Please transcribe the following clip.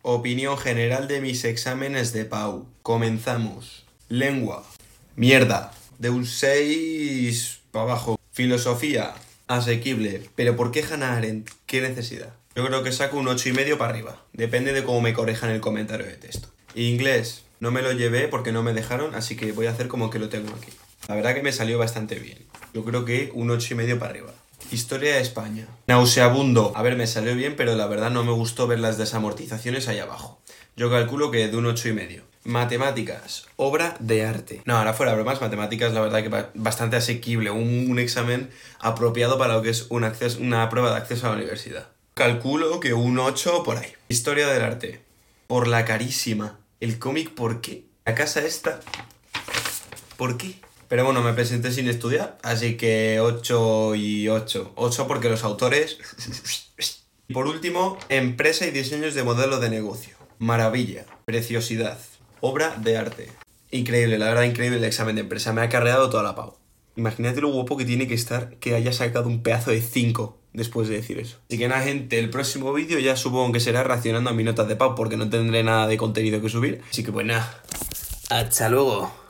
Opinión general de mis exámenes de Pau. Comenzamos. Lengua. Mierda. De un 6 para abajo. Filosofía. Asequible. Pero ¿por qué Hannah Arendt? ¿Qué necesidad? Yo creo que saco un 8,5 para arriba. Depende de cómo me corrijan el comentario de texto. Inglés. No me lo llevé porque no me dejaron, así que voy a hacer como que lo tengo aquí. La verdad que me salió bastante bien. Yo creo que un 8,5 para arriba. Historia de España. Nauseabundo. A ver, me salió bien, pero la verdad no me gustó ver las desamortizaciones ahí abajo. Yo calculo que de un 8,5. Matemáticas. Obra de arte. No, ahora fuera bromas, matemáticas la verdad que bastante asequible. Un examen apropiado para lo que es una prueba de acceso a la universidad. Calculo que un 8 por ahí. Historia del arte. Por la carísima. El cómic, ¿por qué? La casa esta. ¿Por qué? Pero bueno, me presenté sin estudiar, así que 8 y 8. 8 porque los autores... Y por último, empresa y diseños de modelo de negocio. Maravilla. Preciosidad. Obra de arte. Increíble, la verdad, increíble el examen de empresa. Me ha carreado toda la pavo. Imagínate lo guapo que tiene que estar que haya sacado un pedazo de 5 después de decir eso. Así que nada, gente, el próximo vídeo ya supongo que será reaccionando a mi nota de pau porque no tendré nada de contenido que subir. Así que pues nada, hasta luego.